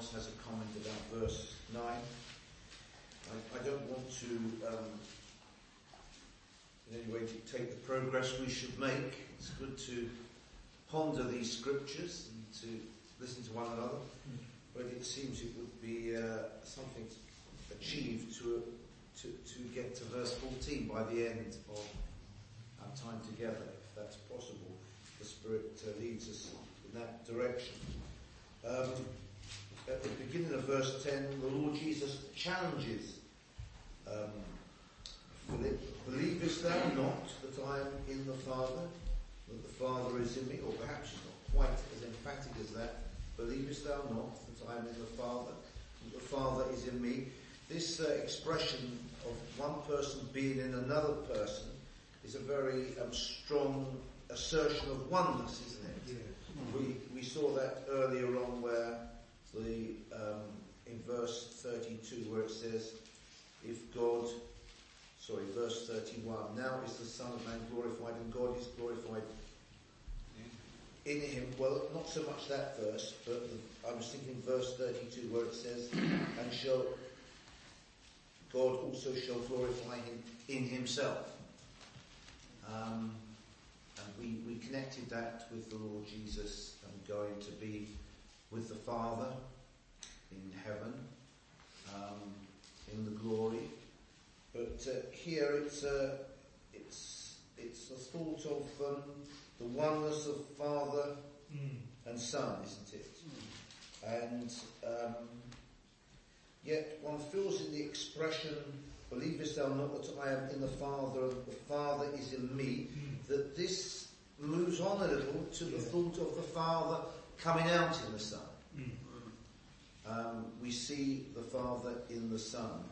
else has a comment about verse 9? I don't want to in any way dictate the progress we should make. It's good to ponder these scriptures and to listen to one another, but it seems it would be something achieved to get to verse 14 by the end of our time together, if that's possible. The Spirit leads us in that direction. At the beginning of verse 10, the Lord Jesus challenges Philip, believest thou not that I am in the Father, that the Father is in me? Or perhaps it's not quite as emphatic as that. Believest thou not that I am in the Father, that the Father is in me? This expression of one person being in another person is a very strong assertion of oneness, isn't it? Yeah. We saw that earlier on where in verse 32 where it says, verse 31, now is the Son of Man glorified and God is glorified in him. Well, not so much that verse, but I was thinking verse 32 where it says, and God also shall glorify him in himself. And we connected that with the Lord Jesus going to be with the Father in heaven, in the glory. But here it's the thought of the oneness of Father and Son, isn't it? And yet one feels in the expression, believest thou not that I am in the Father and the Father is in me, that this moves on a little to the thought of the Father coming out in the Son. We see the Father in the Son.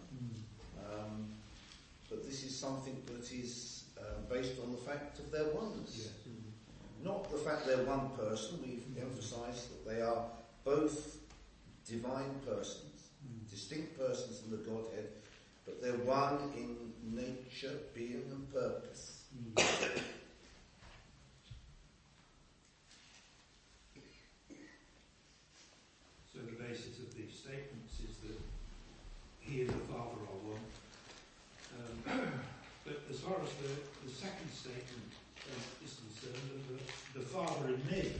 But this is something that is based on the fact of their oneness. Not the fact they're one person. We've emphasized that they are both divine persons, distinct persons in the Godhead, but they're one in nature, being and purpose. So the basis of these statements is that he and the Father are one. But as far as the second statement is concerned, the Father in me,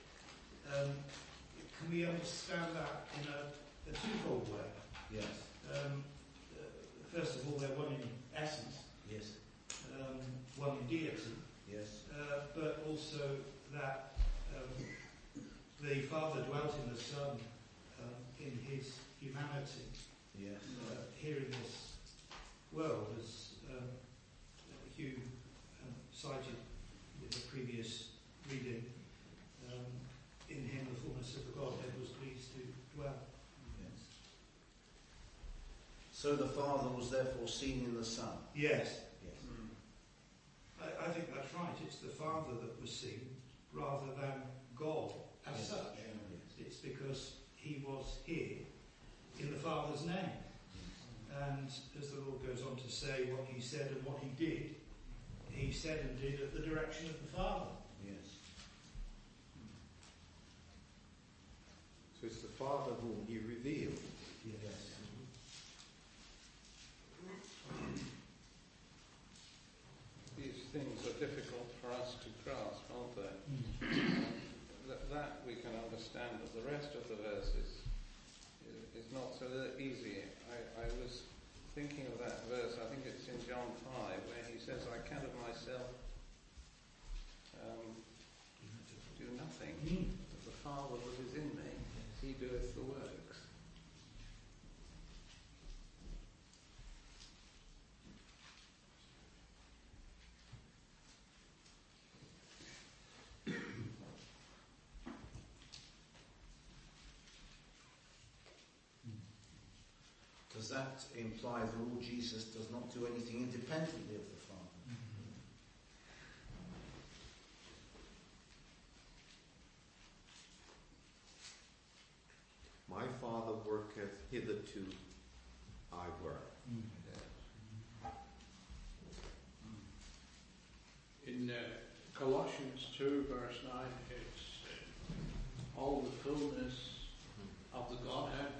can we understand that in a twofold way? Yes. First of all, they're one in essence. Yes. One in deity. Yes. But also that the Father dwelt in the Son in his humanity. Yes. Here in this world, as Hugh cited in the previous reading, in him the fullness of the Godhead was pleased to dwell. Yes. So the Father was therefore seen in the Son. Yes. Yes. I think that's right. It's the Father that was seen rather than God as such. Yes. It's because he was here in the Father's name. And as the Lord goes on to say what he said and what he did, he said and did at the direction of the Father. Yes. So it's the Father whom he revealed. Yes. These things are difficult for us to grasp, aren't they? That we can understand, but the rest of the verses is not so easy. I was thinking of that verse, I think it's in John 5, where he says, I can of myself do nothing. But the Father that is in me, he doeth the works. Does that imply the Lord Jesus does not do anything independently of the Father? My Father worketh hitherto, I work. In Colossians 2 verse 9, it's all the fullness of the Godhead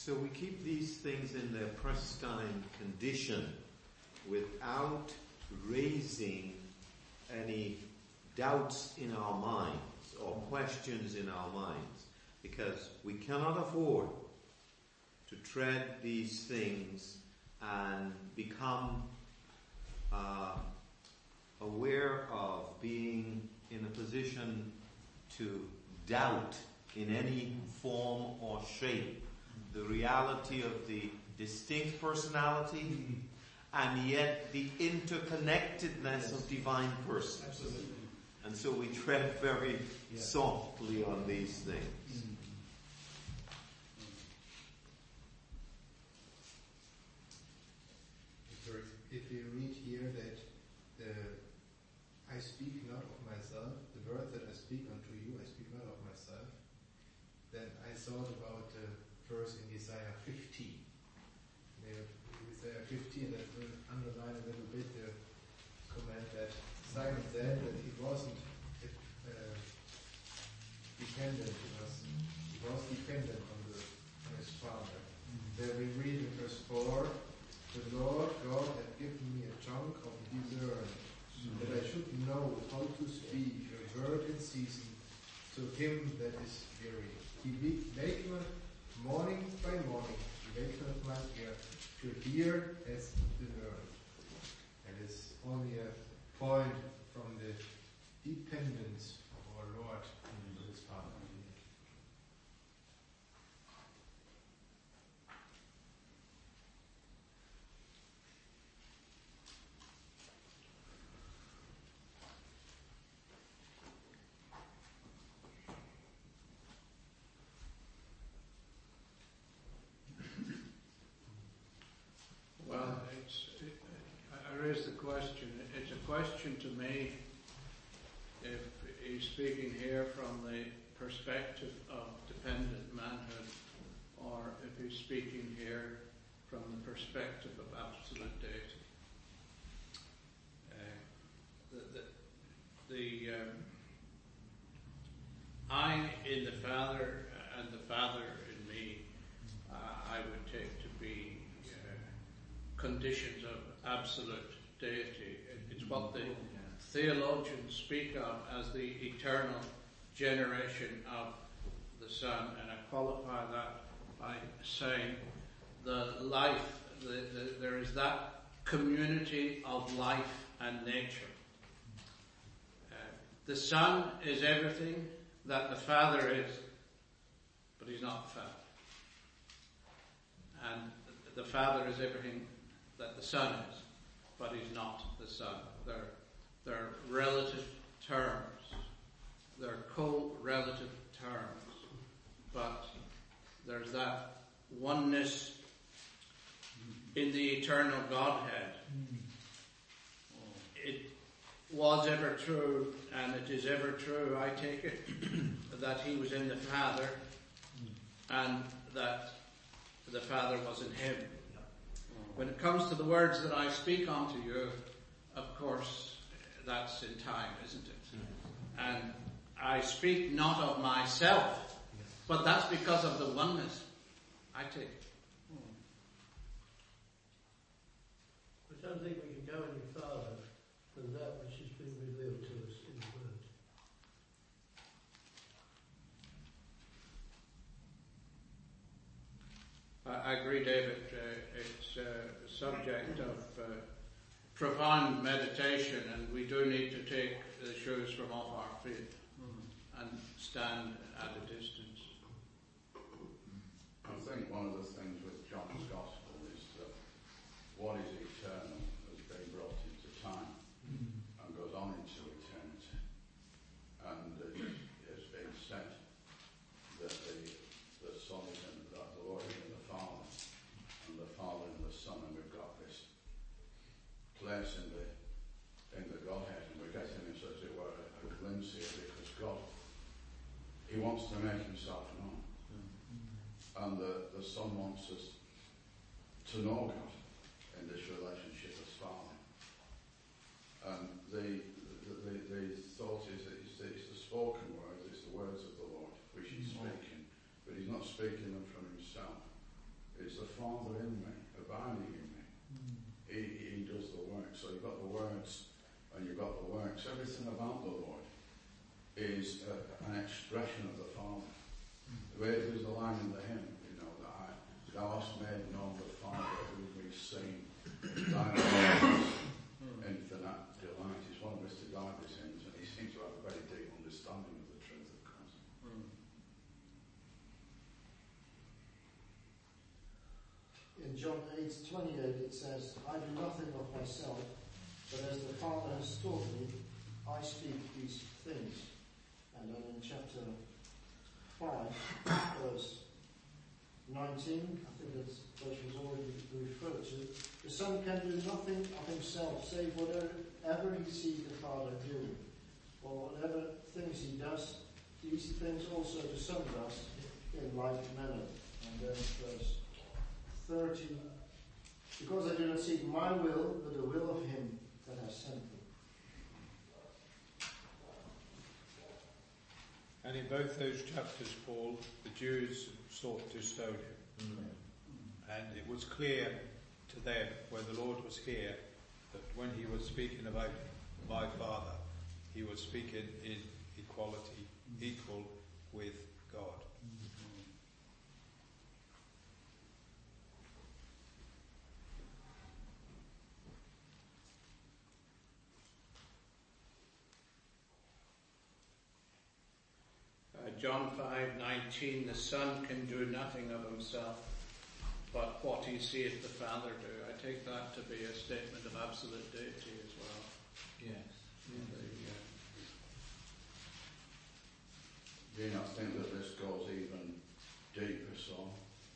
So we keep these things in their pristine condition without raising any doubts in our minds or questions in our minds, because we cannot afford to tread these things and become aware of being in a position to doubt in any form or shape the reality of the distinct personality and yet the interconnectedness of divine persons. Absolutely. And so we tread very softly on these things. If you read here that I speak not of myself, the word that I speak unto you, I speak not of myself, then I thought about the verse in Isaiah 50. Isaiah 50, that will underline a little bit the comment that Simon said that he wasn't dependent, he was dependent on his Father. There we read in verse 4, the Lord God had given me a chunk of discernment, that I should know how to speak a word in season to him that is weary. He waketh morning by morning, he waketh my ear to hear as the word. And it's only a point from the dependence of our Lord on his Father. Well, I raised the question. It's a question to me if he's speaking here from the perspective of dependent manhood, or if he's speaking here from the perspective of absolute deity. I in the Father and the Father in me, I would take to be conditions of absolute deity. It's what the theologians speak of as the eternal generation of the Son, and I qualify that by saying the life, there is that community of life and nature. The Son is everything that the Father is, but he's not the Father. And the Father is everything that the Son is, but he's not the Son. They're relative terms. They're co-relative terms. But there's that oneness in the eternal Godhead. It was ever true, and it is ever true, I take it, that he was in the Father, and that the Father was in him. When it comes to the words that I speak unto you, of course, that's in time, isn't it? And I speak not of myself, but that's because of the oneness, I take it. I don't think we can go any further than that which has been revealed to us in the Word. I agree, David. It's a subject of profound meditation, and we do need to take the shoes from off our feet and stand at a distance. I think one of the things with John's Gospel is that what is eternal has been brought into time and goes on into eternity. And it's been said that the Son is in the Lord is in the Father, and the Father in the Son, and we've got this place in the Godhead, and we're getting, as it were, a glimpse here, because God, he wants to make himself known. And the Son wants us to know God in this relationship as Father. And the thought is that it's the spoken words, it's the words of the Lord which he's speaking, but he's not speaking them from himself. words, and you've got the works. Everything about the Lord is an expression of the Father. There's the line in the hymn, you know, that thou hast made known the Father whom we've seen. Thy Lord is infinite delight. It's one of Mr. Darby's hymns, and he seems to have a very deep understanding of the truth, of course. In John 8:28 it says, I do nothing of myself, but as the Father has taught me, I speak these things. And then in chapter 5, verse 19, I think that's which was already referred to, the Son can do nothing of himself, save whatever he sees the Father doing. Or whatever things he does, these things also the Son does in like manner. And then verse 30, because I do not seek my will, but the will of him that has sent me. And in both those chapters, Paul, the Jews sought to stone him. And it was clear to them, when the Lord was here, that when he was speaking about my Father, he was speaking in equality, equal with God. John 5:19, the Son can do nothing of himself, but what he seeth the Father do. I take that to be a statement of absolute deity as well. Yes. Do you not think that this goes even deeper, so?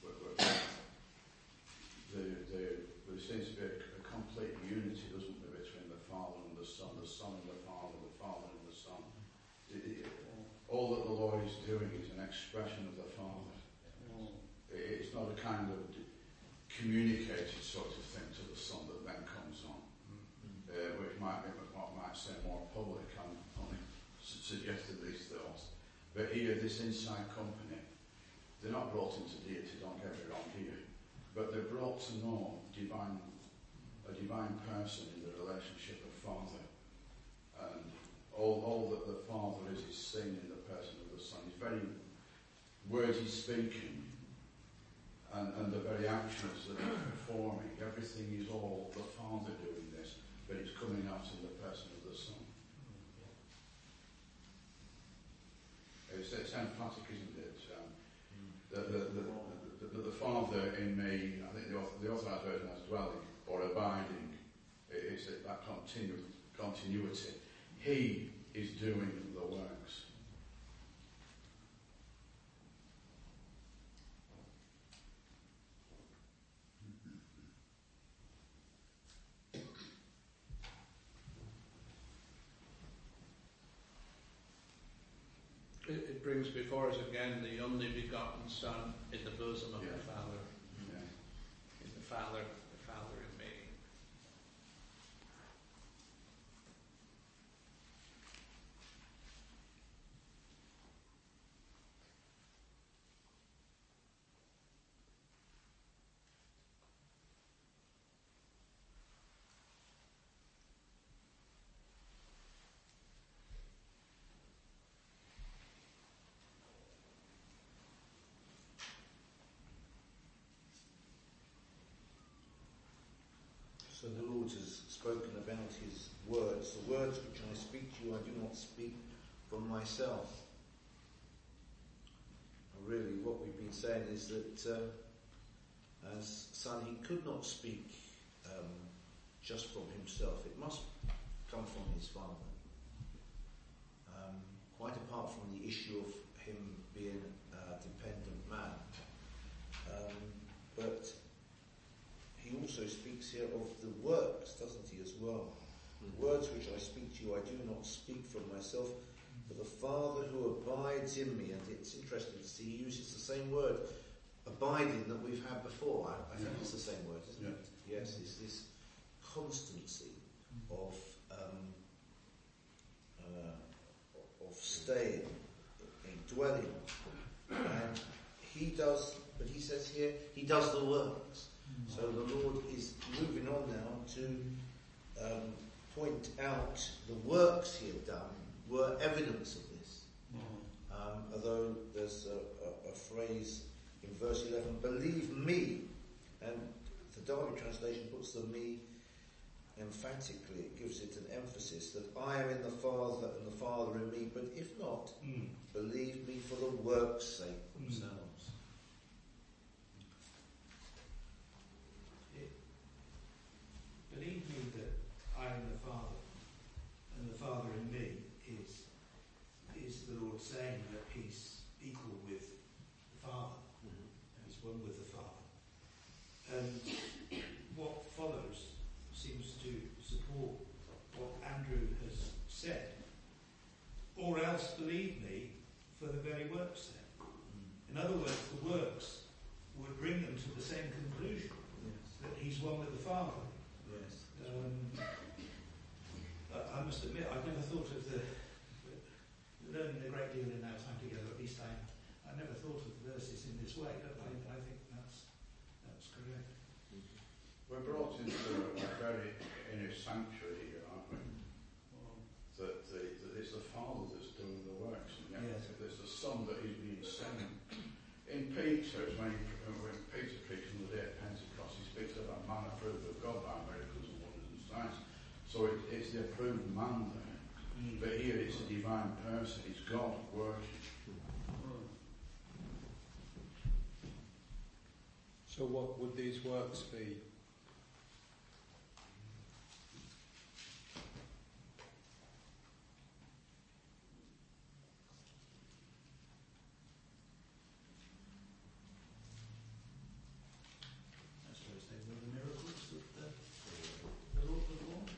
There seems to be a complete unity, doesn't there, between the Father and the Son and the Father and the Son. All that the Lord is doing is an expression of the Father. It's not a kind of communicated sort of thing to the Son that then comes on, which might be what might seem more public. I'm only suggesting these thoughts. But here, this inside company, they're not brought into deity, don't get me wrong here, but they're brought to know a divine person in the relationship of Father. And all that the Father is seen in the person of the Son. His very words he's speaking and the very actions that he's performing, everything is all the Father doing this, but it's coming out in the person of the Son. It's emphatic, isn't it? The Father in me, I think the authorized version has dwelling or abiding. It's that continuity. He is doing the works. It brings before us again the only begotten Son in the bosom of the Father. Yeah. In the Father in me. So the Lord has spoken about his words. The words which I speak to you, I do not speak from myself. And really, what we've been saying is that as Son, he could not speak just from himself. It must come from his Father. Quite apart from the issue of him being a dependent man. But he also speaks here of the works, doesn't he, as well? The words which I speak to you, I do not speak from myself, but the Father who abides in me. And it's interesting to see he uses the same word, abiding, that we've had before. I think it's the same word, isn't it? Yes, it's this constancy of staying, dwelling. And he does, but he says here, he does the works. So the Lord is moving on now to point out the works he had done were evidence of this. Although there's a phrase in verse 11, believe me, and the Darby translation puts the me emphatically, it gives it an emphasis that I am in the Father and the Father in me, but if not, believe me for the work's sake themselves. Believe me that I am the Father and the Father in me is the Lord saying that he's equal with the Father, and he's one with the Father. And what follows seems to support what Andrew has said. Or else believe me for the very work's sake. In other words, the works would bring them to the same conclusion, that he's one with the Father. Yes. I must admit, I've never thought of learning a great deal in our time together, at least I never thought of the verses in this way, but I think that's correct. We're brought into a very inner sanctuary here, aren't we? That it's the Father that's doing the works, and yet it's the Son that is being sent. In Peter, when Peter preached on the day of Pentecost, he speaks about man approved of God by miracles and wonders and signs. So it's the approved man there. But here it's a divine person, it's God working. So what would these works be? I suppose they were the miracles that the Lord performed.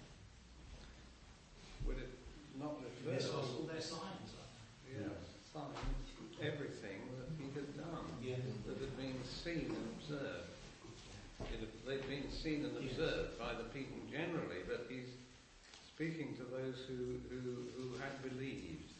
Would it not refer Yes, to all their signs. signs, everything that he had done, that had been seen and observed? They'd been seen and observed by the people generally, but he's speaking to those who had believed.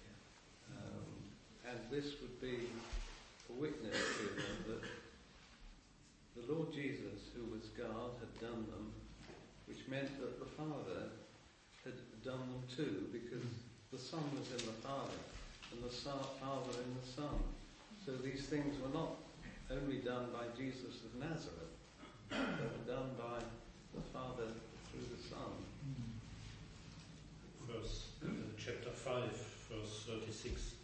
And this would be a witness to them that the Lord Jesus, who was God, had done them, which meant that the Father had done them too, because the Son was in the Father and the Father in the Son. So these things were not only done by Jesus of Nazareth, they were done by the Father through the Son. Chapter 5, verse 36.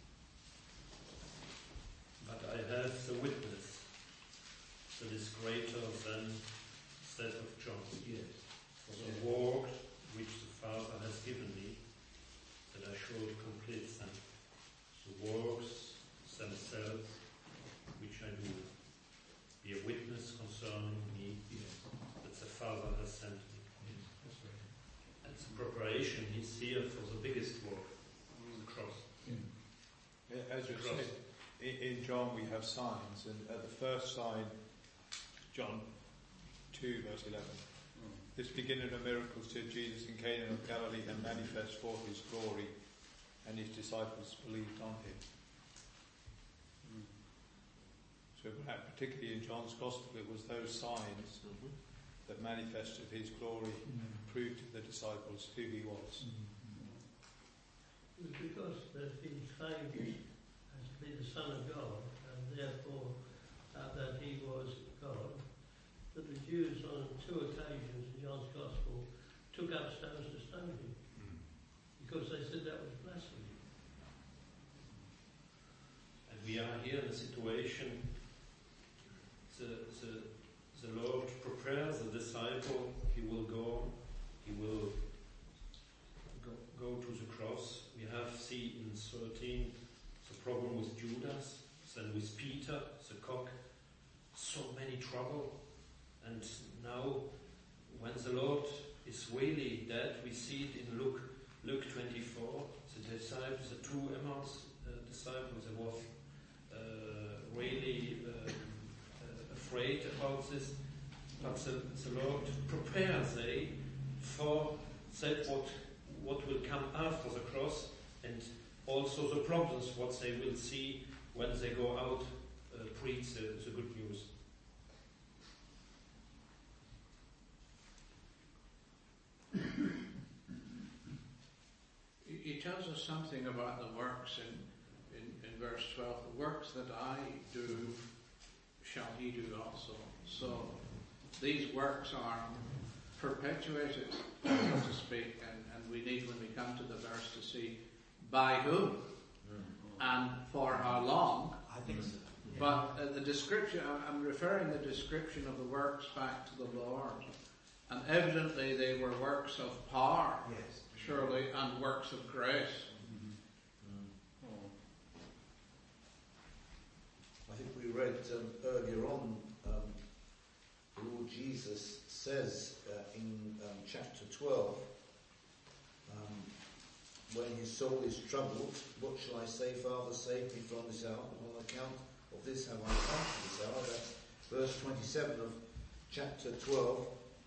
But I have the witness that is greater than that of John. Yes. For the work which the Father has given me, that I should complete them. The works themselves which I do, be a witness concerning me, that the Father has sent me. Yes, that's right. And the preparation is here for the biggest work, the cross. As you said, in John we have signs, and at the first sign, John 2 verse 11, this beginning of miracles did Jesus in Cana of Galilee and manifest forth his glory, and his disciples believed on him. So particularly in John's Gospel, it was those signs that manifested his glory, proved to the disciples who he was. It was because that he claimed as to be the Son of God, and therefore that he was God, that the Jews on 2 occasions in John's Gospel took up stones to stone him, because they said that was blasphemy. And we are here in a situation, the Lord prepares the disciple, he will go to the cross. We have seen in 13 the problem with Judas, then with Peter, the cock, so many trouble. And now, when the Lord is really dead, we see it in Luke 24, the disciples, the 2 Emmaus disciples, they were really afraid about this, but the Lord prepares they for that what will come after the cross, and also the problems what they will see when they go out preach the good news. tells us something about the works in verse 12. The works that I do shall he do also. So these works are perpetuated, so to speak, and we need, when we come to the verse, to see by whom and for how long. I think so. But the description, I'm referring the description of the works back to the Lord. And evidently they were works of power, Yes. surely, and works of grace. I think we read earlier on, the Lord Jesus says in chapter 12, when his soul is troubled, what shall I say, Father, save me from this hour? But on account of this have I come to this hour. That's verse 27 of chapter 12.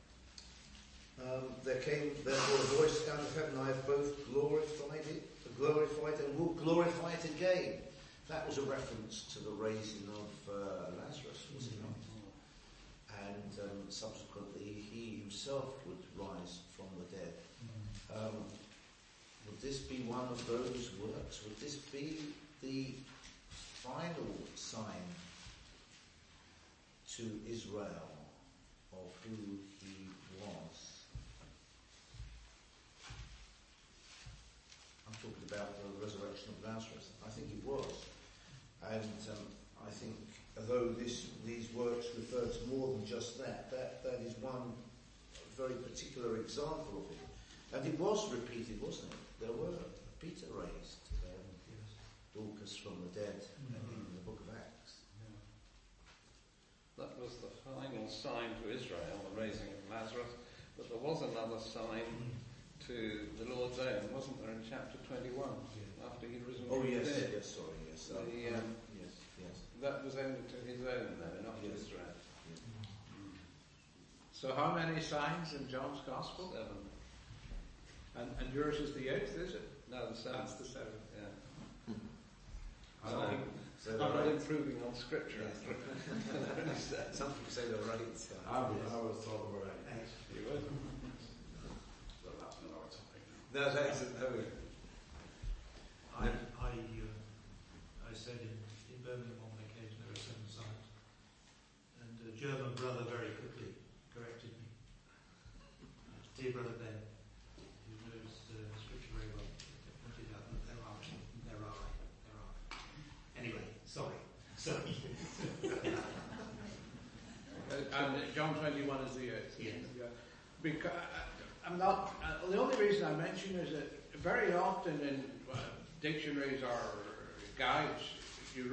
There came therefore a voice out of heaven, I have both glorified and will glorify it again. That was a reference to the raising of Lazarus, was it not? And subsequently he himself would rise from the dead. Would this be one of those works? Would this be the final sign to Israel of who he was? I'm talking about the resurrection of Lazarus. I think it was. And I think, although these works refer to more than just that is one very particular example of it. And it was repeated, wasn't it? There were. Peter raised Dorcas from the dead in the book of Acts. That was the final sign to Israel, the raising of Lazarus. But there was another sign to the Lord's own, wasn't there, in chapter 21, after he'd risen from the dead? Yes, sorry, yes. Yes. That was only to his own, though, not to Israel. So how many signs in John's Gospel? 7. And yours is the 8th, is it? No, the 7th. That's the 7th. Yeah. So I'm not improving on scripture. Some people say they're right. I was told we're right. You would. Well, that's another topic now. No, that's I said in Birmingham on occasion there are 7 signs, and a German brother very quickly corrected me. Dear brother Ben, who knows scripture very well, pointed out that there are. Anyway, sorry. And John 21 is the 8th. Yes. Yeah. Because I'm not. The only reason I mention is that very often in dictionaries or guides, you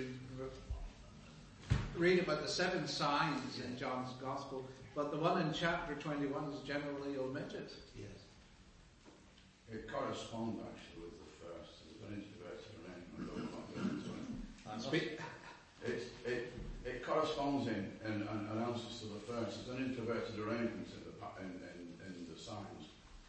read about the 7 signs in John's Gospel, but the one in chapter 21 is generally omitted. Yes. It corresponds actually with the first. There's an introverted arrangement. It corresponds in answers to the first. There's an introverted arrangement in the signs.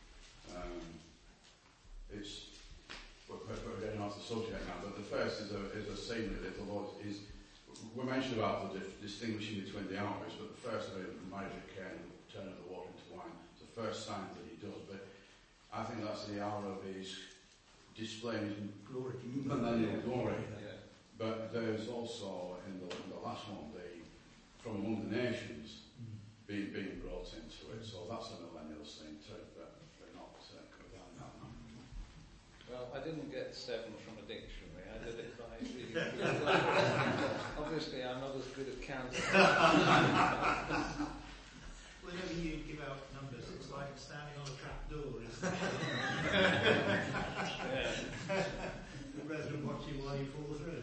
We're getting off the subject now, but the first is a seemly little Lord. We mentioned about the distinguishing between the hours, but the first of the magic and turn of the water into wine. It's the first sign that he does, but I think that's the hour of his displaying his Glory. glory. Yeah. But there's also in the last one from among the nations being brought into it. So that's a millennial thing too, but we're not covered that now. Well, I didn't get 7 from a dictionary. I did it by reading. Obviously, I'm not as good at counting. Whenever you give out numbers, it's like standing on a trap door, isn't it? The brethren watch you while you fall through.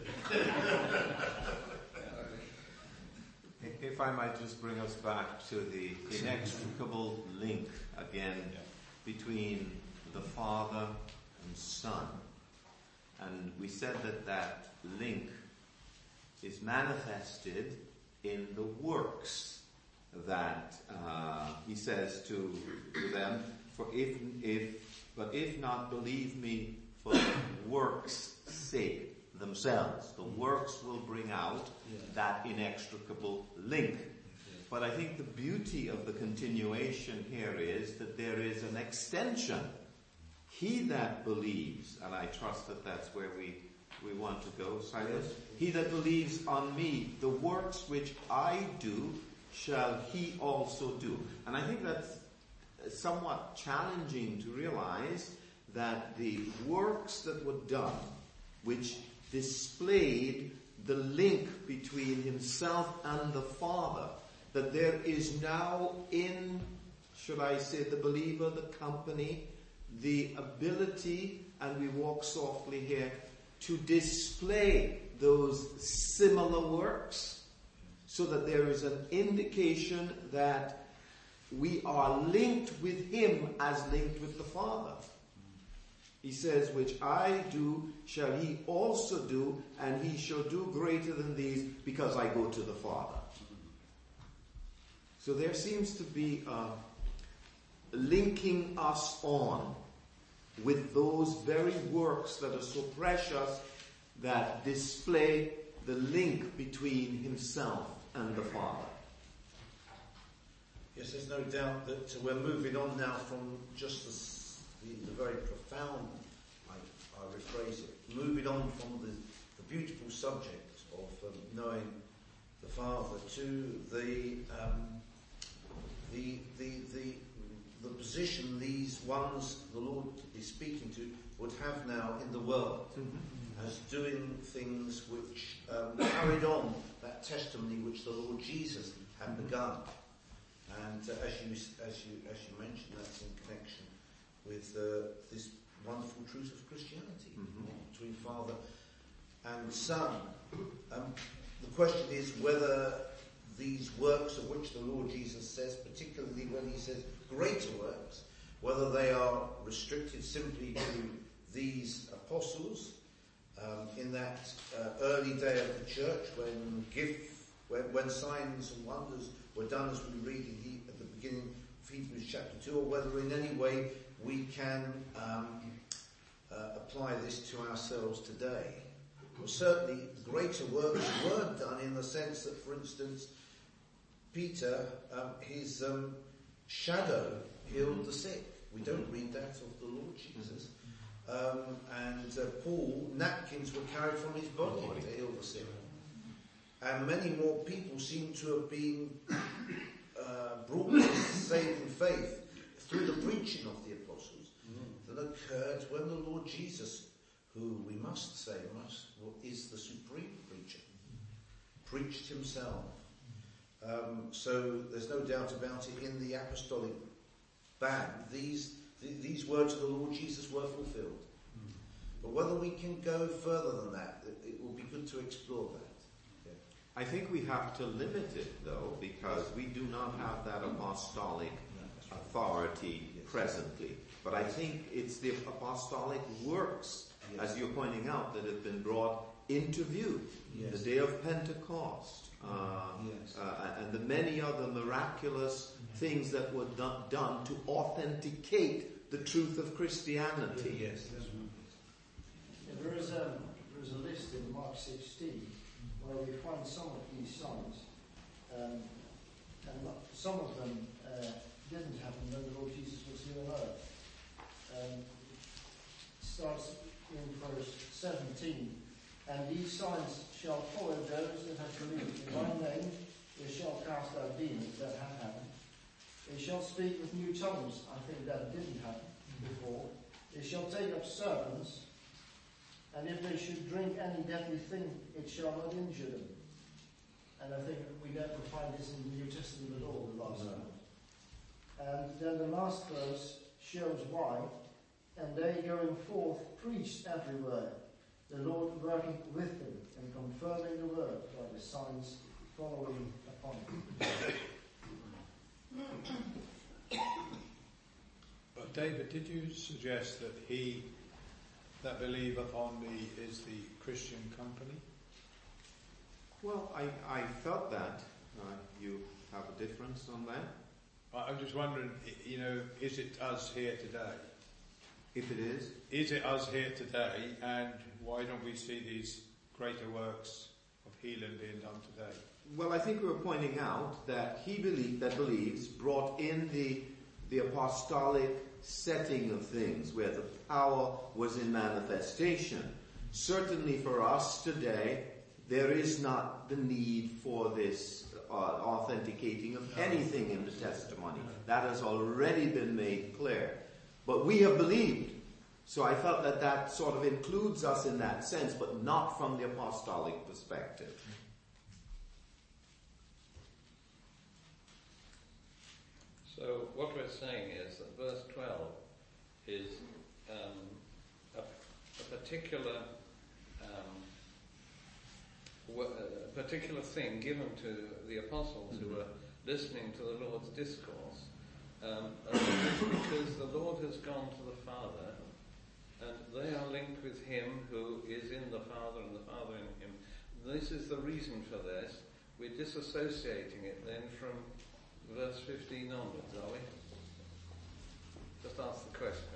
If I might just bring us back to the inextricable link again between the Father and Son. And we said that link is manifested in the works that he says to them, but if not, believe me for the works' sake themselves. The works will bring out that inextricable link. But I think the beauty of the continuation here is that there is an extension he that believes, and I trust that that's where we want to go, Silas. Yes. He that believes on me, the works which I do, shall he also do. And I think that's somewhat challenging to realize that the works that were done, which displayed the link between himself and the Father, that there is now in, should I say, the believer, the company, the ability, and we walk softly here, to display those similar works, so that there is an indication that we are linked with him as linked with the Father. He says, which I do, shall he also do, and he shall do greater than these, because I go to the Father. So there seems to be linking us on with those very works that are so precious, that display the link between himself and the Father. Yes, there's no doubt that we're moving on now from just the very profound, I rephrase it, moving on from the beautiful subject of knowing the Father to the position these ones the Lord is speaking to would have now in the world, as doing things which carried on that testimony which the Lord Jesus had begun. And as you mentioned, that's in connection with this wonderful truth of Christianity between Father and Son. The question is whether these works of which the Lord Jesus says, particularly when he says greater works, whether they are restricted simply to these apostles in that early day of the church when signs and wonders were done, as we read at the beginning of Hebrews chapter 2, or whether in any way we can apply this to ourselves today. Well, certainly greater works were done in the sense that, for instance, Peter, his shadow healed the sick. We don't read that of the Lord Jesus. And Paul, napkins were carried from his body to heal the sick. And many more people seem to have been brought to saving faith through the preaching of the apostles than occurred when the Lord Jesus, who we must say is the supreme preacher, preached himself. So there's no doubt about it, in the apostolic band, these words of the Lord Jesus were fulfilled. But whether we can go further than that, it will be good to explore that. I think we have to limit it, though, because we do not have that apostolic authority presently. But I think it's the apostolic works, as you're pointing out, that have been brought into view. The day of Pentecost, and the many other miraculous things that were done to authenticate the truth of Christianity. There is a list in Mark 16 where we find some of these signs, and some of them didn't happen when the Lord Jesus was here on earth. It starts in verse 17, and these signs shall follow those that have believed. In my name they shall cast out demons. That had happened. They shall speak with new tongues. I think that didn't happen before. They shall take up serpents, and if they should drink any deadly thing, it shall not injure them. And I think we never find this in the New Testament at all, the last one. And then the last verse shows why. And they going forth preached everywhere, the Lord working with them and confirming the word by the signs following upon them. But David, did you suggest that that believer on me is the Christian company? Well, I felt that. You have a difference on that? I'm just wondering, is it us here today? If it is? Is it us here today, and why don't we see these greater works of healing being done today? Well, I think we were pointing out that he believes brought in the the apostolic setting of things, where the power was in manifestation. Certainly for us today, there is not the need for this authenticating of anything in the testimony. That has already been made clear. But we have believed. So I felt that that sort of includes us in that sense, but not from the apostolic perspective. So what we're saying is that verse 12 is a particular thing given to the apostles who were listening to the Lord's discourse, because the Lord has gone to the Father, and they are linked with Him who is in the Father and the Father in Him. This is the reason for this. We're disassociating it then from verse 15 onwards, are we? Just ask the question.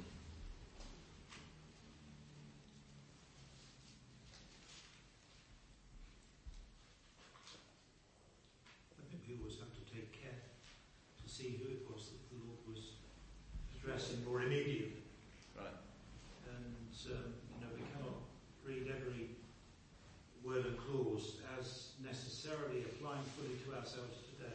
I think we always have to take care to see who it was that the Lord was addressing more immediately. Right. And, we cannot read every word and clause as necessarily applying fully to ourselves today.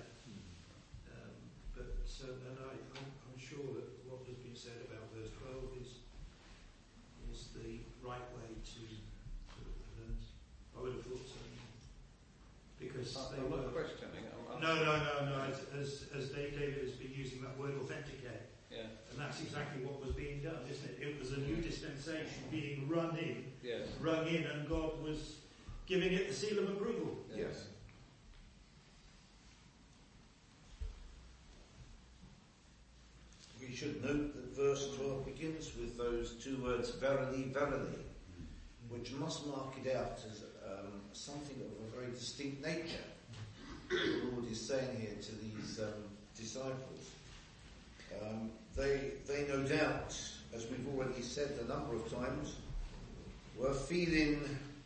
And I'm sure that what has been said about verse 12 is the right way to learn. I would have thought so. Because I'm not questioning. No. As David has been using that word authenticate. Yeah. And that's exactly what was being done, isn't it? It was a new dispensation being rung in, and God was giving it the seal of approval. Yes. We should note that verse 12 begins with those two words, verily, verily, which must mark it out as something of a very distinct nature. The Lord is saying here to these disciples. They no doubt, as we've already said a number of times, were feeling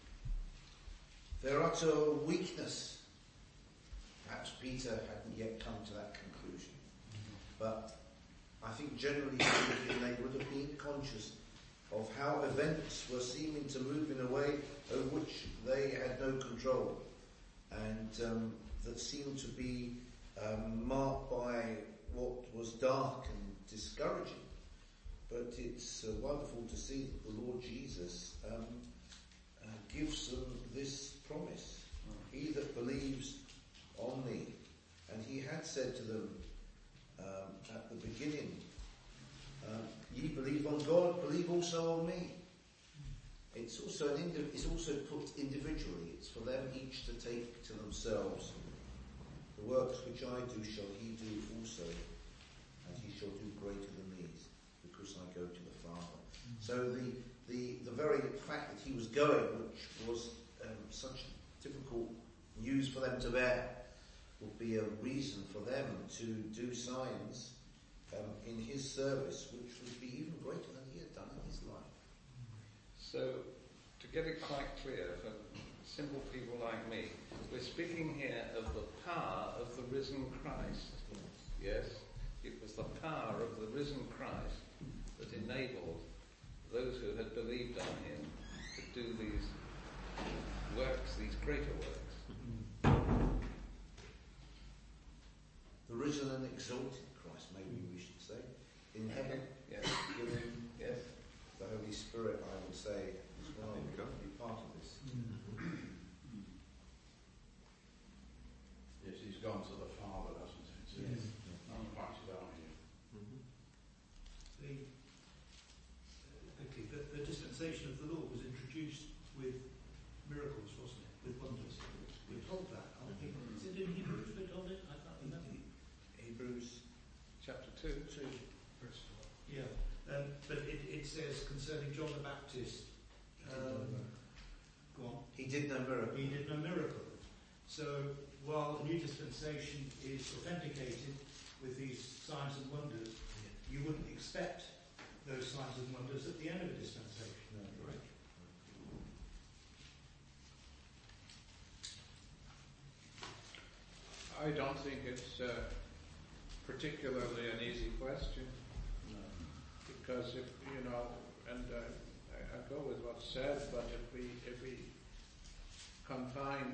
their utter weakness. Perhaps Peter hadn't yet come to that conclusion. But I think generally speaking, they would have been conscious of how events were seeming to move in a way over which they had no control, and that seemed to be marked by what was dark and discouraging. But it's wonderful to see that the Lord Jesus gives them this promise. He that believes on me. And he had said to them at the beginning, ye believe on God, believe also on me. It's also put individually. It's for them each to take to themselves. The works which I do shall he do also, and he shall do greater than these, because I go to the Father. So the very fact that he was going, which was such difficult news for them to bear, would be a reason for them to do signs in his service, which would be even greater than he had done in his life. So, to get it quite clear for simple people like me, we're speaking here of the power of the risen Christ. Yes? It was the power of the risen Christ that enabled those who had believed on him to do these works, these greater works. The risen and exalted Christ, maybe we should say, in heaven, given the Holy Spirit, I would say, as well, to be part of this. Yes, he's gone to the Father, hasn't he? Yes. Unpacked it out here. The dispensation of the Lord was introduced with miracles, wasn't it? With wonders. We're told that, aren't we? Is it in Hebrews we're told it? I can't remember. Hebrews Chapter 2. Yeah. But it says concerning John the Baptist, go on. he did no miracle. He did no miracle. So while the new dispensation is authenticated with these signs and wonders, you wouldn't expect those signs and wonders at the end of a dispensation. No. Right? I don't think it's particularly an easy question. Because if, and I go with what's said, but if we confine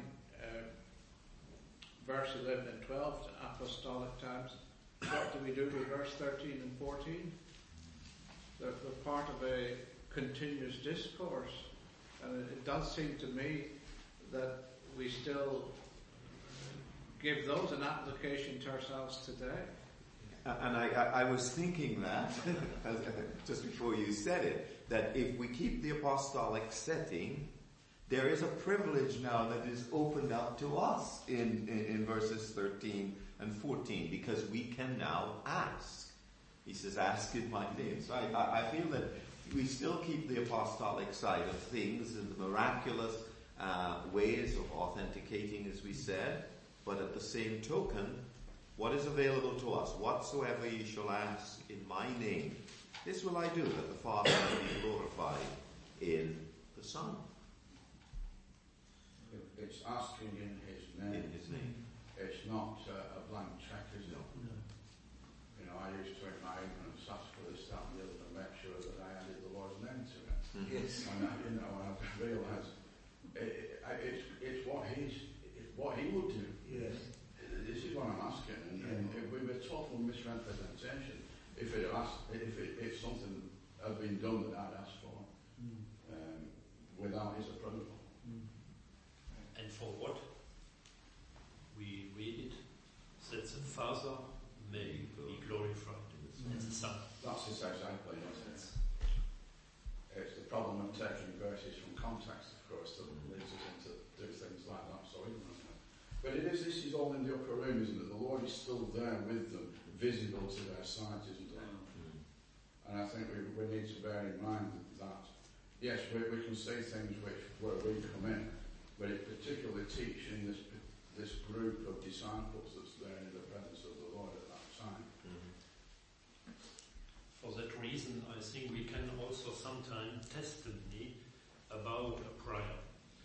verse 11 and 12 to apostolic times, what do we do with verse 13 and 14? They're part of a continuous discourse. And it does seem to me that we still give those an application to ourselves today. And I was thinking that, just before you said it, that if we keep the apostolic setting, there is a privilege now that is opened up to us in verses 13 and 14, because we can now ask. He says, ask in my name. So I feel that we still keep the apostolic side of things and the miraculous ways of authenticating, as we said, but at the same token, what is available to us? Whatsoever ye shall ask in my name, this will I do, that the Father may be glorified in the Son. It's asking in His name. In His name. It's not a blank check, is it? No. I used to, in my ignorance, ask for this, that, and the other, to make sure that I added the Lord's name to it. Yes. And I've realised it's what He would do. Yes. This is what I'm asking, and if we were total misrepresentation, if something had been done that I'd asked for, without His approval. And for what? We read it, that the Father may be glorified in the Son. That's it exactly, isn't it? It's the problem of taking verses from context, of course, that leads us into do things like that so ignorantly. But this is all in the upper room, isn't it? The Lord is still there with them, visible to their sight, isn't it? And I think we need to bear in mind that, yes, we can say things where we come in, but it particularly teaching this group of disciples that's there in the presence of the Lord at that time. For that reason, I think we can also sometimes testimony about a prayer.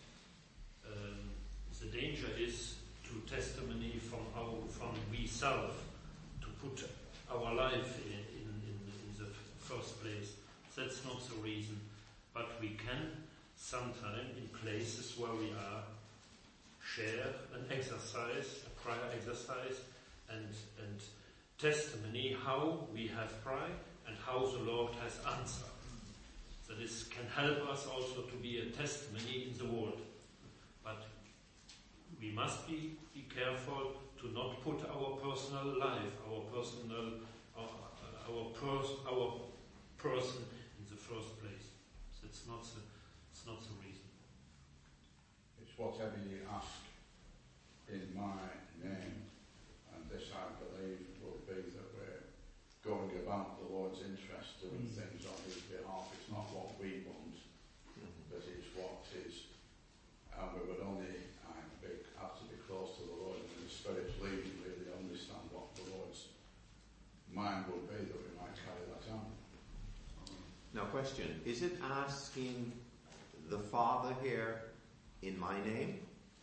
The danger is to testimony from we self, to put our life in the first place. That's not the reason. But we can sometimes, in places where we are, share an exercise, a prayer exercise, and testimony how we have prayed and how the Lord has answered. So this can help us also to be a testimony in the world. But we must be careful to not put our personal life, our person in the first place. So it's not the reason. It's whatever you ask in my name, and this I believe will be that we're going about the Lord's interest, doing things on His behalf. It's not what we want, but it's what is, and we would only have to be close to the Lord, and the Spirit's leading, really understand what the Lord's mind would be, that we might carry that out. Now, question, is it asking the Father here in my name?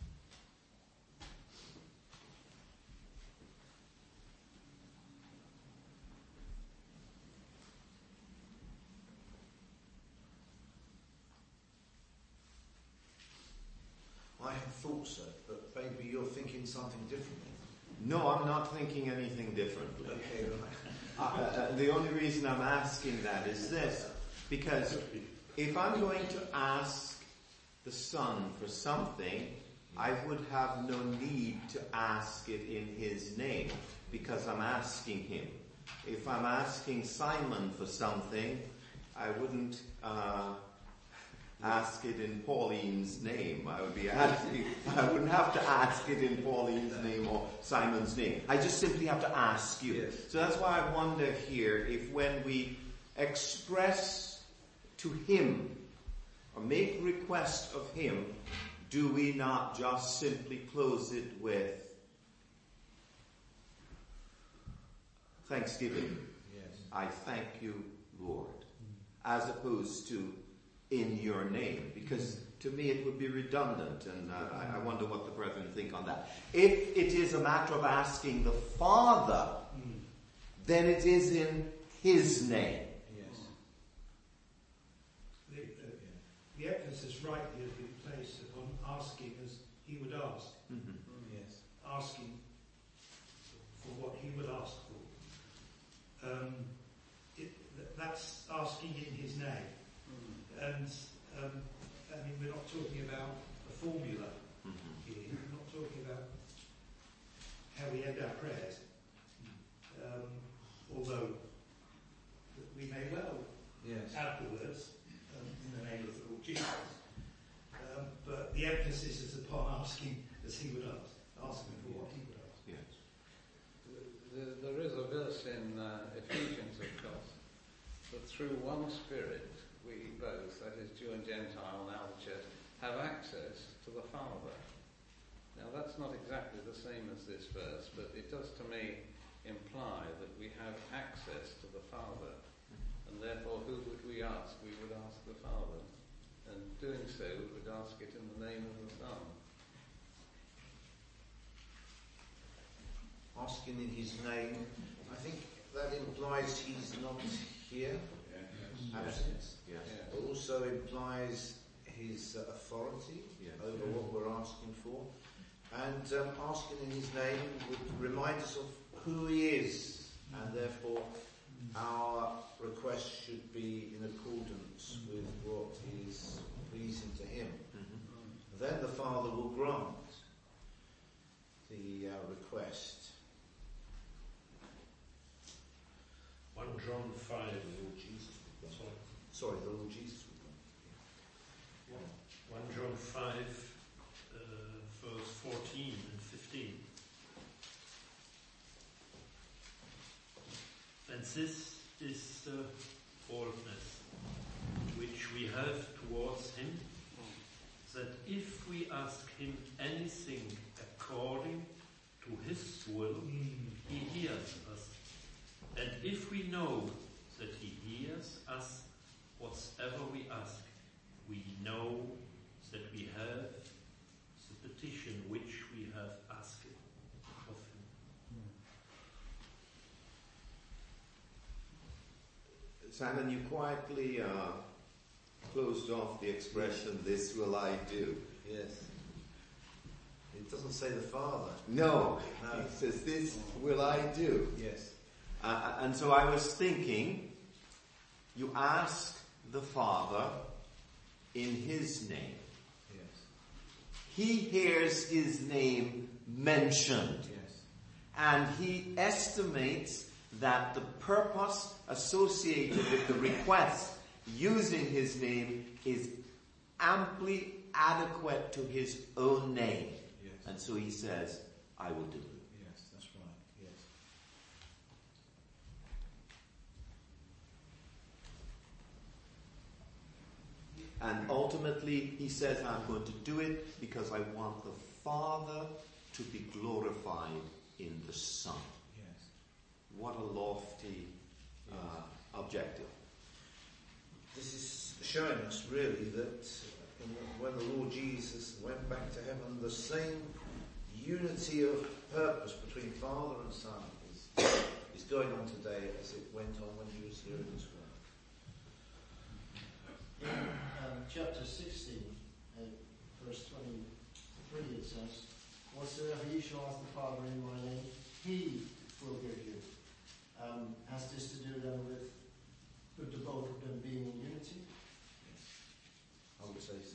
I have thought so, but maybe you're thinking something differently. No, I'm not thinking anything differently. Okay, right. The only reason I'm asking that is this, because if I'm going to ask the Son for something, I would have no need to ask it in His name, because I'm asking Him. If I'm asking Simon for something, I wouldn't ask it in Pauline's name. I wouldn't have to ask it in Pauline's name or Simon's name. I just simply have to ask you. Yes. So that's why I wonder here if when we express to Him or make request of Him, do we not just simply close it with thanksgiving? Yes. I thank you, Lord, as opposed to in your name, because to me it would be redundant, and I wonder what the brethren think on that. If it is a matter of asking the Father then it is in His name. Yes. The emphasis rightly has been placed upon asking as He would ask. Mm-hmm. Yes. Asking for what He would ask for. That's asking in His name. And we're not talking about a formula here. We're not talking about how we end our prayers. Although we may well add the words in the name of the Lord Jesus. But the emphasis is upon asking as He would ask. Asking for what He would ask. Yes. There is a verse in Ephesians, of course, that through one Spirit we both, that is Jew and Gentile now the church, have access to the Father. Now that's not exactly the same as this verse, but it does to me imply that we have access to the Father, and therefore who would we ask? We would ask the Father, and doing so we would ask it in the name of the Son. Asking in His name, I think that implies He's not here. Absence. Yes. It also implies His authority over what we're asking for. And asking in His name would remind us of who He is, and therefore our request should be in accordance with what is pleasing to Him. Mm-hmm. Then the Father will grant the request. 1 John 5. Lord Jesus. Sorry, the Lord Jesus will grant. 1 John 5, verse 14 and 15. And this is the boldness which we have towards Him, that if we ask Him anything according to His will, He hears us. And if we know that He hears us, whatsoever we ask, we know that we have the petition which we have asked of Him. Simon, you quietly closed off the expression, "This will I do." Yes. It doesn't say the Father. No. It says, "This will I do." Yes. And so I was thinking, you ask the Father in His name. Yes. He hears His name mentioned. Yes. And He estimates that the purpose associated with the request using His name is amply adequate to His own name. Yes. And so He says, "I will do it." Yes, that's right. Yes. And ultimately, He says, "I'm going to do it because I want the Father to be glorified in the Son." Yes. What a lofty objective. This is showing us really that when the Lord Jesus went back to heaven, the same unity of purpose between Father and Son is going on today as it went on when He was here in this world. In chapter 16, verse 23, it says, "Whatsoever ye shall ask the Father in my name, He will give you." Has this to do then with the both of them being in unity? I would say so.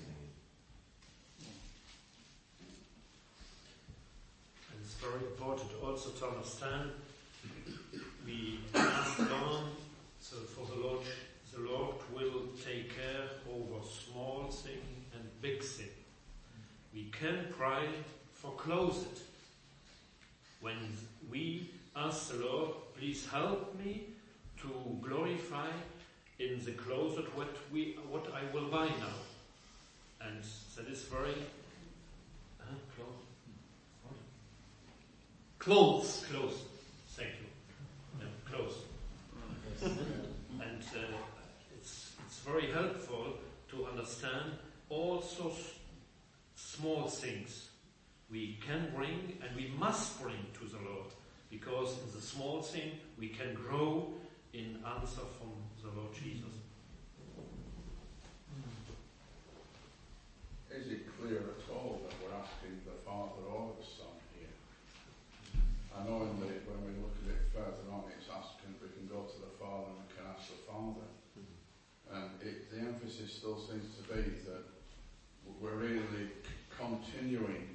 And it's very important also to understand we ask God, so for the Lord will take care over small thing and big thing. We can pray for closet. When we ask the Lord, please help me to glorify in the closet what I will buy now. And that is very clothes. Thank you. Yeah, clothes. And it's very helpful to understand also small things we can bring and we must bring to the Lord. because in the small thing we can grow in answer from the Lord Jesus. Is it clear at all that we're asking the Father or the Son here? I know when we look at it further on, it's asking we can go to the Father and we can ask the Father. And the emphasis still seems to be that we're really continuing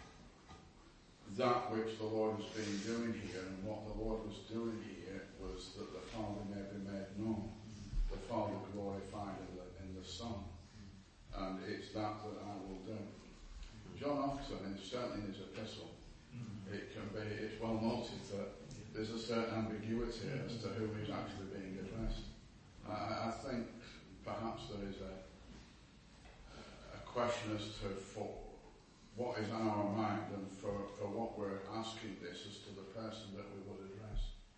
that which the Lord has been doing here, and what the Lord was doing here was that the Father may be made known, the Father glorified in the Son. And it's that I will do. John often, and certainly in his epistle, it's well noted that there's a certain ambiguity as to who is actually being addressed. I think perhaps there is a question as to for what is on our mind and for what we're asking this as to the person that we would address.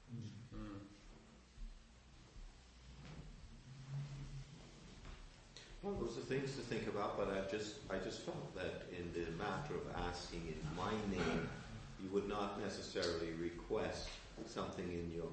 Well, those are things to think about, but I just felt that in the matter of asking in my name, you would not necessarily request something in your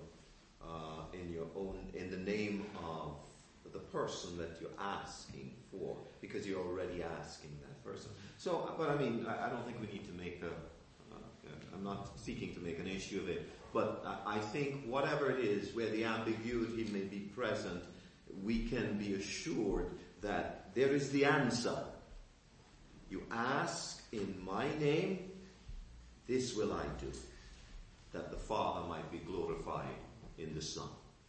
own, in the name of the person that you're asking for, because you're already asking that person. So, but I mean, I don't think we need to make I'm not seeking to make an issue of it, but I think whatever it is, where the ambiguity may be present, we can be assured that there is the answer. You ask in my name, this will I do, that the Father might be glorified in the Son.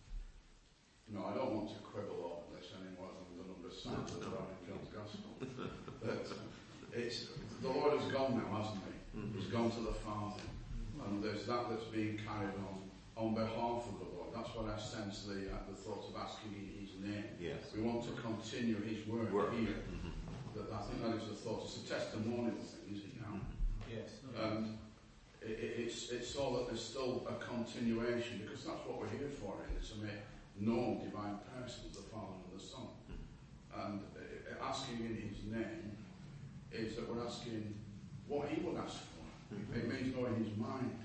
No, I don't want to quibble on this any more than the number of signs that are in John's Gospel. But the Lord has gone now, hasn't he? He's gone to the Father. And there's that's being carried on behalf of the Lord. That's what I sense the thought of asking in his name. Yes. We want to continue his work here. I think that is the thought. It's a testimonial thing, is it now? Yes. And it's so that there's still a continuation, because that's what we're here for, is to make known divine persons, the Father and the Son. And asking in his name is that we're asking what he would ask for. It means knowing his mind.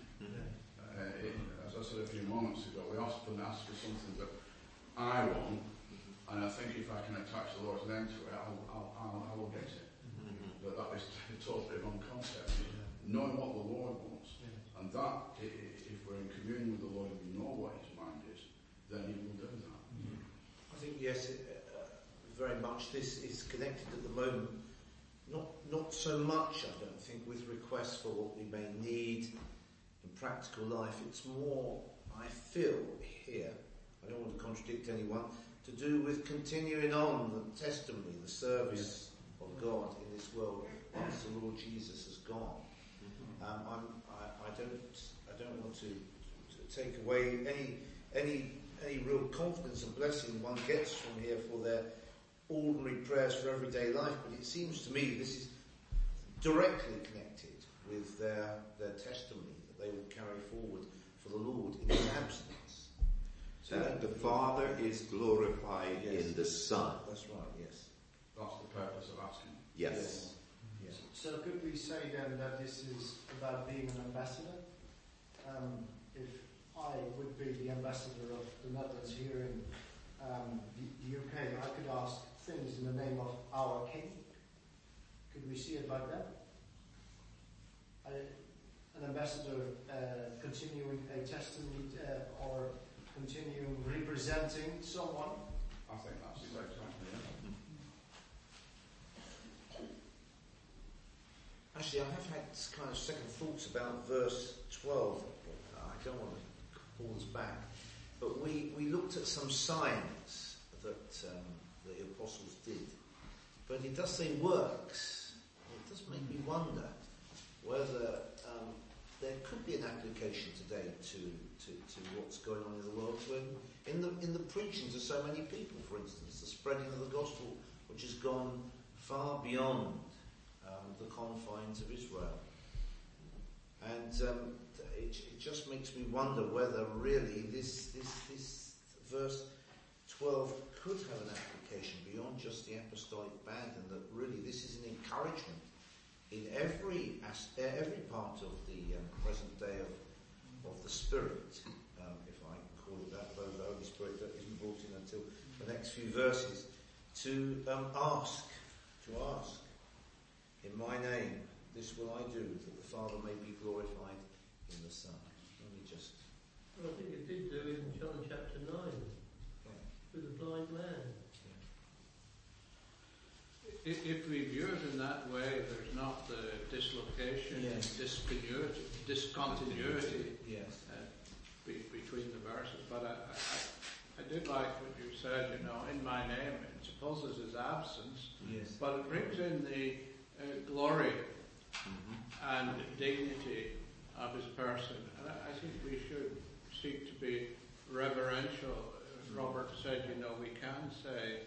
As I said a few moments ago, we often ask for something that I want, and I think if I can attach the Lord's name to it, I will get it. But that is a totally wrong concept. Knowing what the Lord wants, and that, if we're in communion with the Lord and we know what his mind is, then he will do that. I think, yes, very much this is connected at the moment, not so much, I don't think, with requests for what we may need in practical life. It's more, I feel here, I don't want to contradict anyone, to do with continuing on the testimony, the service of God in this world once the Lord Jesus has gone. I don't want to take away any real confidence and blessing one gets from here for their ordinary prayers for everyday life, but it seems to me this is directly connected with their testimony that they will carry forward for the Lord in his absence. So that the Father is glorified in the Son. That's right, yes. That's the purpose of asking. Yes. Yes. So could we say then that this is about being an ambassador? If I would be the ambassador of the Netherlands here in the UK, I could ask things in the name of our King. Could we see it like that? An ambassador continuing a testimony or continuing representing someone? I think that's exactly right. Actually, I have had kind of second thoughts about verse 12. I don't want to pull us back. But we looked at some signs that the apostles did. But it does say works. It does make me wonder whether there could be an application today to what's going on in the world. When in the preaching to so many people, for instance, the spreading of the gospel, which has gone far beyond the confines of Israel. And it just makes me wonder whether really this verse 12 could have an application beyond just the apostolic band, and that really this is an encouragement in every part of the present day of the Spirit, if I can call it that, though the Holy Spirit that isn't brought in until the next few verses, to ask, in my name, this will I do, that the Father may be glorified in the Son. Let me just... Well, I think it did do in John chapter 9, with the blind man. If we view it in that way, there's not the dislocation, discontinuity between the verses. But I did like what you said, in my name, it supposes his absence, but it brings in the glory and dignity of his person. And I think we should seek to be reverential. Robert said, we can say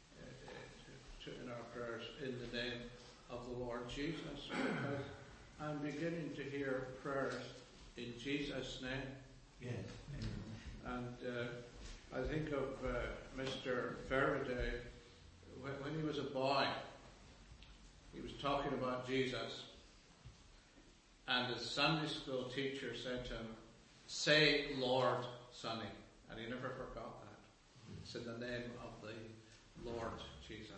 in our prayers, in the name of the Lord Jesus, because I'm beginning to hear prayers in Jesus' name. Yes. And I think of Mr. Faraday, when he was a boy, he was talking about Jesus, and his Sunday school teacher said to him, "Say Lord, Sonny," and he never forgot that. It's in the name of the Lord Jesus.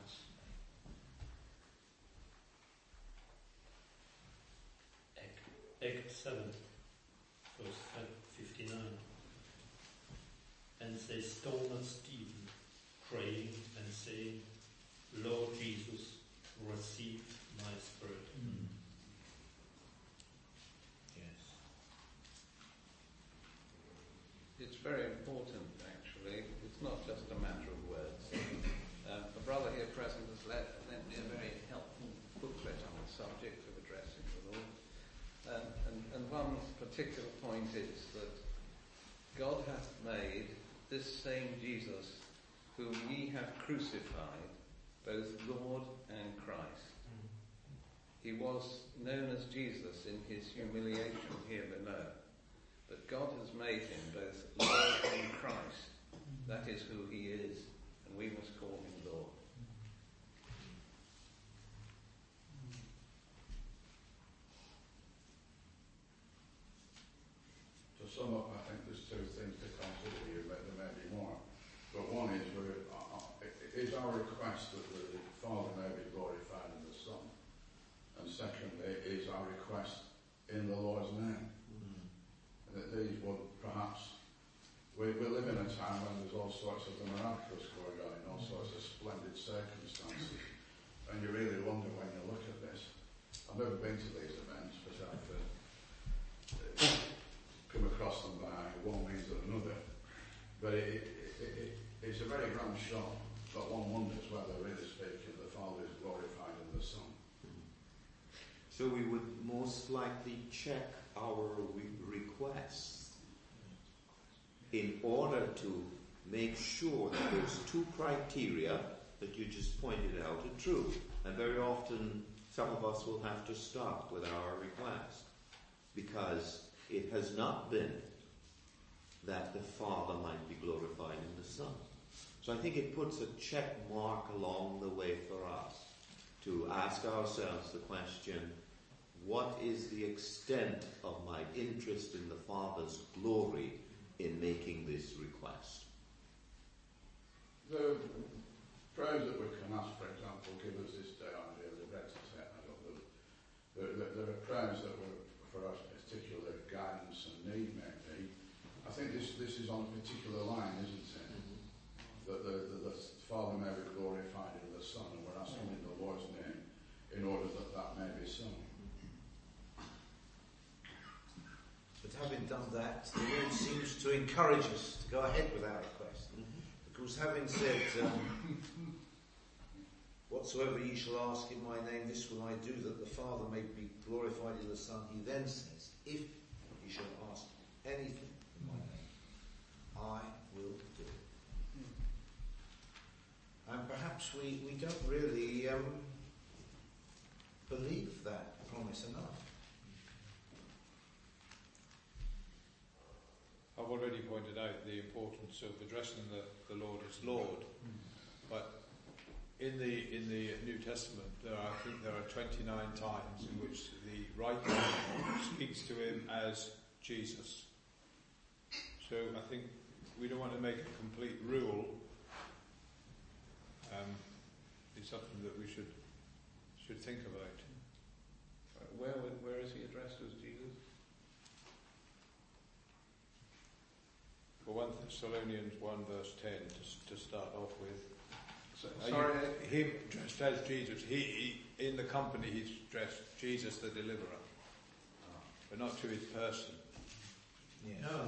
Act 7, verse 59. And they stoned Stephen, praying and saying, Lord Jesus, receive my spirit. Yes. It's very important, actually. It's not just a matter of words. The brother here present has lent me a very helpful booklet on the subject of addressing the Lord. And one particular point is that God hath made this same Jesus, whom ye have crucified, both Lord and Christ. He was known as Jesus in his humiliation here below, but God has made him both Lord and Christ. That is who he is, and we must call him Lord. To sum up, I think there's two things to consider here, but there may be more. But one is, is our request that the Father may be glorified in the Son. And secondly, is our request in the Lord's name. And that these would perhaps... We live in a time when there's all sorts of the miraculous going on in all sorts of splendid circumstances. And you really wonder when you look at this. I've never been to these events, but I've come across them by one means or another. But it's a very grand show, but one wonders whether, really speaking, the Father is glorified in the Son. So we would most likely check our requests in order to make sure that those two criteria that you just pointed out are true. And very often some of us will have to stop with our request because it has not been that the Father might be glorified in the Son. So I think it puts a check mark along the way for us to ask ourselves the question, what is the extent of my interest in the Father's glory in making this request? The prayers that we can ask, for example, give us this day our daily bread to take. I don't know. There are prayers that were for us particular guidance and need, maybe. I think this is on a particular line, isn't it? That the Father may be glorified in the Son, and we're asking in the Lord's name in order that may be so. But having done that, the Lord seems to encourage us to go ahead with our request. Because having said, whatsoever ye shall ask in my name, this will I do, that the Father may be glorified in the Son, he then says, if ye shall ask anything in my name, I will do it. And perhaps we don't really believe that promise enough. I've already pointed out the importance of addressing the Lord as Lord, but in the New Testament, I think there are 29 times in which the writer speaks to him as Jesus. So I think we don't want to make a complete rule. It's something that we should think about. Where is he addressed as Jesus? For 1 Thessalonians 1 verse 10 to start off with. Him dressed as Jesus. He in the company he's dressed Jesus the deliverer, but not to his person. Yes. No,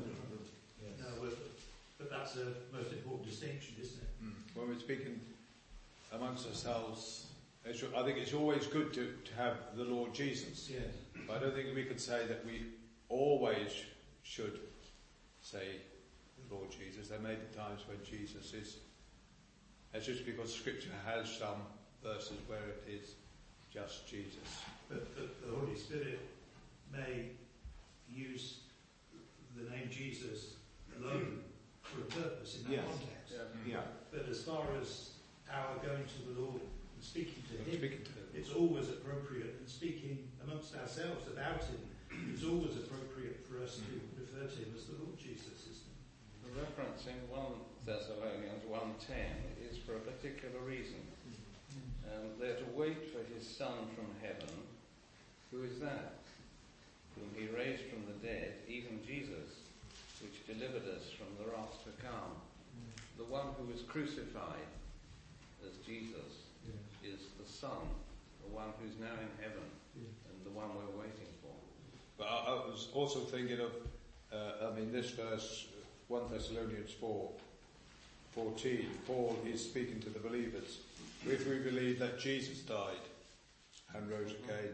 but that's a most important distinction, isn't it? When we're speaking amongst ourselves, I think it's always good to have the Lord Jesus. Yes. But I don't think we could say that we always should say the Lord Jesus. There may be times when Jesus is. It's just because Scripture has some verses where it is just Jesus. But the Holy Spirit may use the name Jesus alone for a purpose in that context. Yeah. But as far as our going to the Lord and speaking to Him, it's always appropriate, and speaking amongst ourselves about Him, it's always appropriate for us to refer to Him as the Lord Jesus, isn't it? The reference in 1 Thessalonians 1:10 is for a particular reason. They're to wait for His Son from heaven. Who is that? Whom He raised from the dead, even Jesus, which delivered us from the wrath to come. The one who was crucified as Jesus is the Son, the one who's now in heaven, and the one we're waiting for. But I was also thinking of, this verse, 1 Thessalonians 4:14, Paul is speaking to the believers. If we believe that Jesus died and rose again,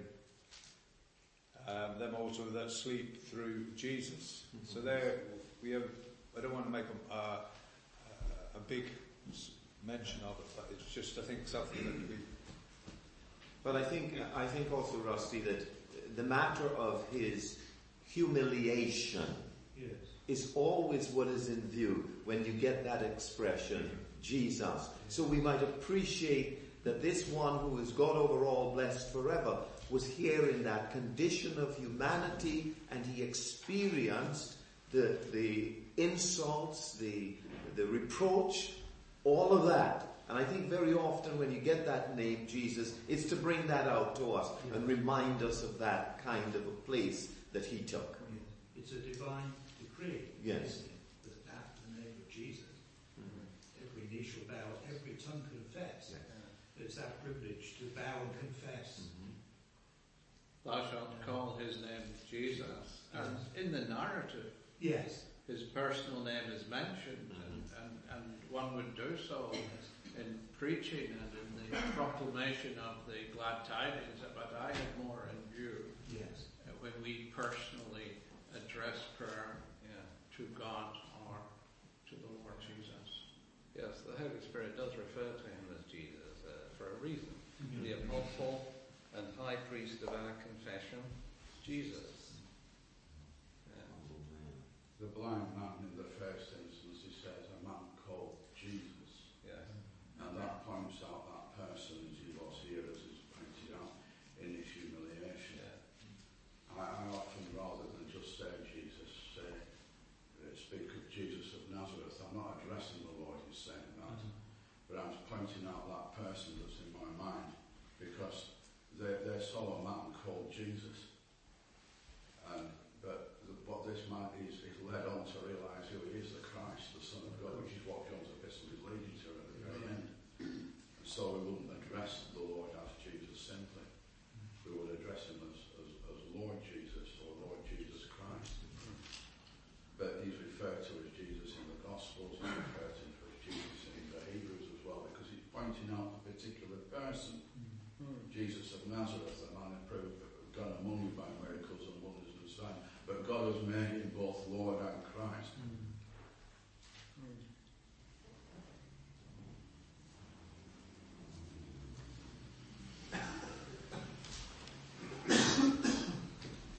them also that sleep through Jesus. So there we have, I don't want to make a big mention of it, but it's just, I think, something that we... But I think also, Rusty, that the matter of his humiliation is always what is in view when you get that expression, Jesus. So we might appreciate that this one who is God over all, blessed forever, was here in that condition of humanity, and he experienced the insults, the reproach, all of that. And I think very often when you get that name, Jesus, it's to bring that out to us and remind us of that kind of a place that he took. It's a divine decree. Yes. That at the name of Jesus, every knee shall bow, every tongue confess. It's our privilege to bow and confess. Thou shalt call his name Jesus. And in the narrative, his personal name is mentioned, and one would do so in preaching and in the proclamation of the glad tidings. But I have more in view when we personally address prayer to God or to the Lord Jesus. Yes, the Holy Spirit does refer to him as Jesus for a reason. The Apostle and High Priest of our confession, Jesus. The blind man in the first instance, he says, a man called Jesus. Yes. And that points out that person as he was here, as is pointed out, in his humiliation. I often, rather than just say Jesus, speak of Jesus of Nazareth. I'm not addressing the Lord in saying that, but I'm pointing out that person that's in my mind, because they saw a man called Jesus. But what this man is led on to realise who he is, the Christ, the Son of God, which is what John's epistle is leading to at the very end. And so we wouldn't address the Lord as Jesus simply. We would address him as Lord Jesus or Lord Jesus Christ. But he's referred to as Jesus in the Gospels, he's referred to as Jesus in the Hebrews as well, because he's pointing out a particular person. Jesus of Nazareth, a man approved, gone among you by miracles and wonders and signs, but God has made him both Lord and Christ.